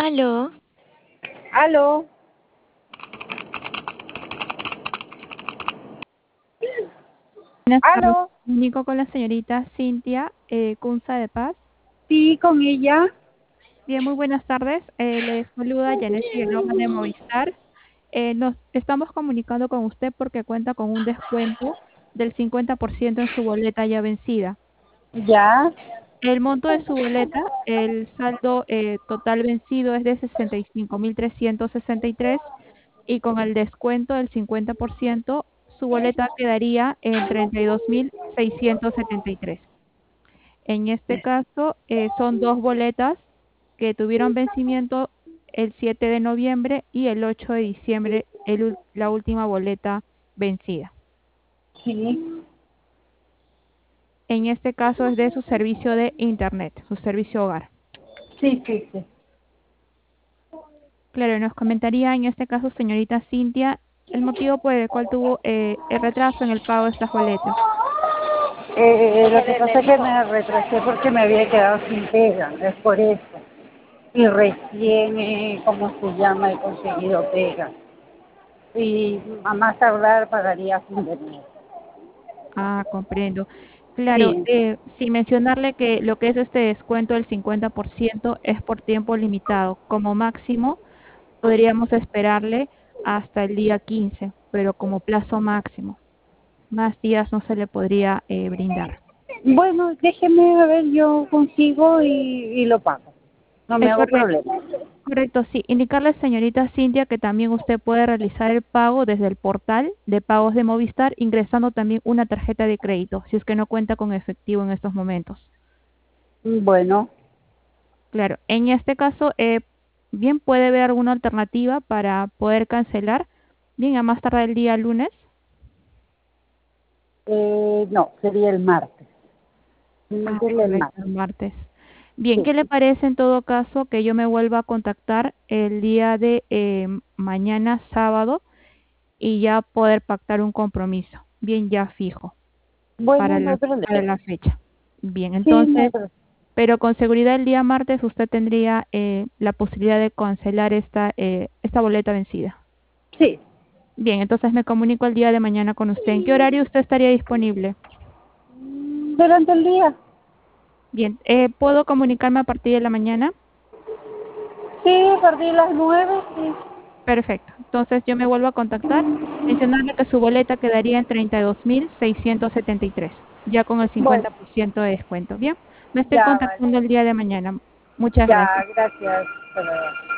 Aló, Aló, buenas tardes. aló, Comunico con la señorita Cintia Cunza de Paz. sí, con ella. Bien, muy buenas tardes. Le saluda Janet Figueroa de Movistar. Nos estamos comunicando con usted porque cuenta con un descuento del 50% en su boleta ya vencida. Ya, El monto de su boleta, el saldo total vencido es de 65.363 y con el descuento del 50%, su boleta quedaría en 32.673. En este caso, son dos boletas que tuvieron vencimiento el 7 de noviembre y el 8 de diciembre, la última boleta vencida. sí, En este caso es de su servicio de Internet, su servicio hogar. sí. Claro, nos comentaría en este caso, señorita Cintia, el motivo por el cual tuvo el retraso en el pago de estas boletas. Lo que pasa es que me retrasé porque me había quedado sin pega, es por eso. Y recién, ¿cómo se llama? He conseguido pega. Y a más tardar pagaría a fin de mes. Ah, comprendo. Claro, Sí, sin mencionarle que lo que es este descuento del 50% es por tiempo limitado. Como máximo, podríamos esperarle hasta el día 15, pero como plazo máximo. Más días no se le podría brindar. bueno, déjeme a ver, yo consigo y lo pago. No me hago Correcto. problema. Correcto, sí. Indicarle, señorita Cintia, que también usted puede realizar el pago desde el portal de pagos de Movistar, ingresando también una tarjeta de crédito, si es que no cuenta con efectivo en estos momentos. Bueno, Claro, en este caso, bien puede ver alguna alternativa para poder cancelar, bien a más tardar el día lunes. no, sería el martes. Ah, Decirle el correcto, el martes. martes. Bien, Sí. ¿qué le parece en todo caso que yo me vuelva a contactar el día de mañana sábado y ya poder pactar un compromiso? Bien, ya fijo Bueno, no hay para problema. la fecha. Bien, Sí, no hay entonces, problema. pero con seguridad el día martes usted tendría la posibilidad de cancelar esta boleta vencida. Sí, Bien, entonces me comunico el día de mañana con usted. ¿En qué horario usted estaría disponible? durante el día. Bien, ¿puedo comunicarme a partir de la mañana? Sí, perdí las 9, sí. Perfecto. Entonces yo me vuelvo a contactar, mencionarle que su boleta quedaría en 32.673, ya con el Bueno, 50% de descuento. Bien, me estoy ya, vale. contactando el día de mañana. Muchas Ya, gracias. gracias. Hasta luego.